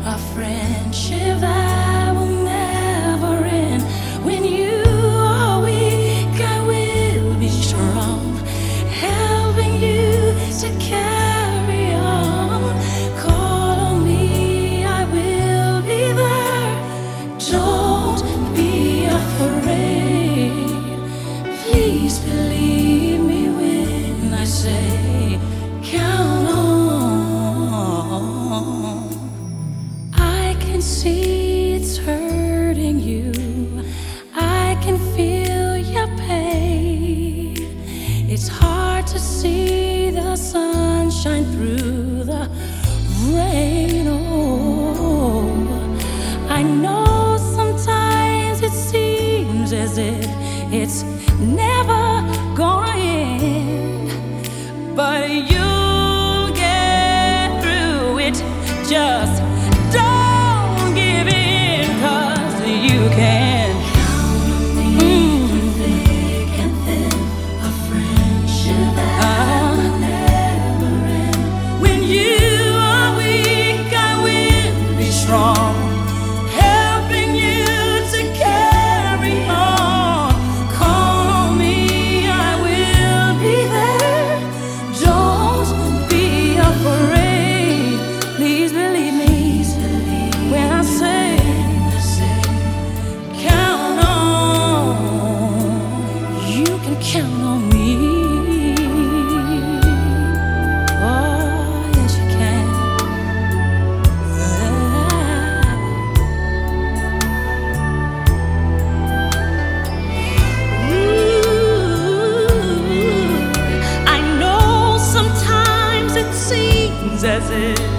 a friendship that will never end. When you are weak, I will be strong, helping you to carry on. Call on me, I will be there. Don't be afraid. Please believe me when I say, count on. I can see it's hurting you. I can feel your pain. It's hard to see the sunshine through the rain. Oh, I know sometimes it seems as if it's never gonna end, but you'll get through it. Just don't give in, 'cause you can. Thick and thin, a friendship that will never end. When you are weak, I will be strong, helping you to carry on. Call on me, I will be there. Don't be afraid. Please believe me when I say, count on. You can count on me. Oh, yes, you can. Ooh, I know sometimes it seems as if